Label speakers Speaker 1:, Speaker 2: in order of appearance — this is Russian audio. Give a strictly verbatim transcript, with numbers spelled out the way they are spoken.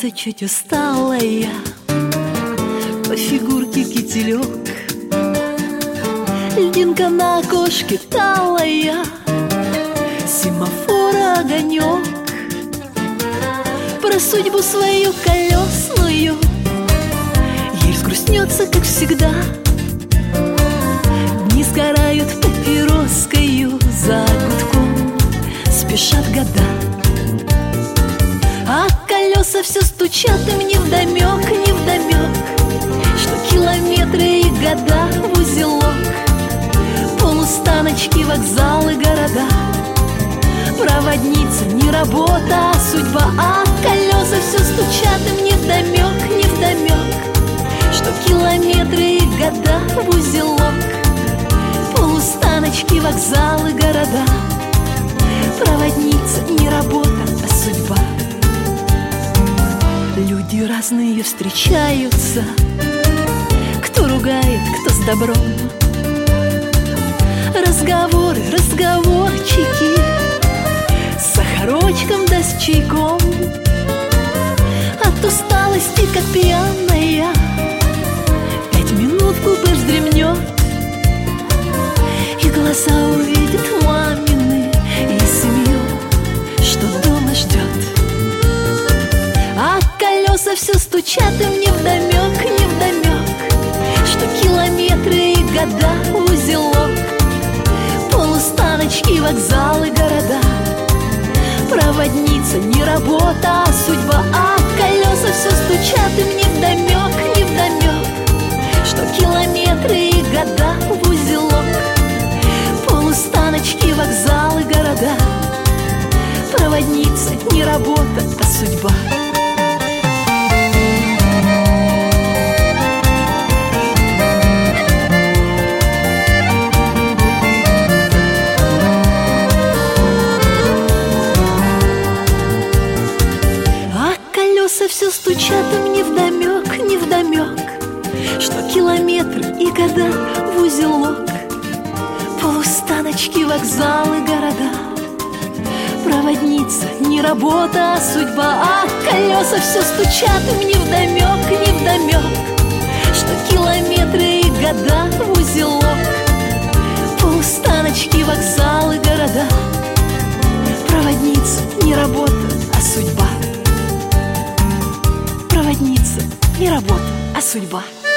Speaker 1: Улыбается чуть усталая, по фигурке кителек, льдинка на окошке талая, семафора огонек. Про судьбу свою колесную ей взгрустнется, как всегда. Дни сгорают папироскою, за гудком спешат года. А колеса все стучат им невдомек, невдомек, что километры и года в узелок. Полустаночки, вокзалы, города. Проводница не работа, а судьба. А колеса все стучат им невдомек, невдомек, что километры и года в узелок. Полустаночки, вокзалы, города. Проводница не работа, а судьба. Люди разные встречаются, кто ругает, кто с добром. Разговоры, разговорчики, с сахарочком да с чайком. От усталости, как пьяная, пять минут в купе вздремнет, и глаза увидят мамины, и семью, что дома ждет. А колеса все стучат им невдомек, невдомек, что километры и года в узелок. Полустаночки, вокзалы, города. Проводница не работа, а судьба. А колеса все стучат им невдомек, невдомек, что километры и года в узелок. Полустаночки, вокзалы, города. Проводница не работа, а судьба. Все стучат им невдомек, невдомек, что километры и года в узелок. Полустаночки, вокзалы, города. Проводница не работа, а судьба. А колеса все стучат им невдомек, невдомек, что километры и года в узелок. Полустаночки, вокзалы, города. Проводница не работа, а судьба. Проводница не работа, а судьба.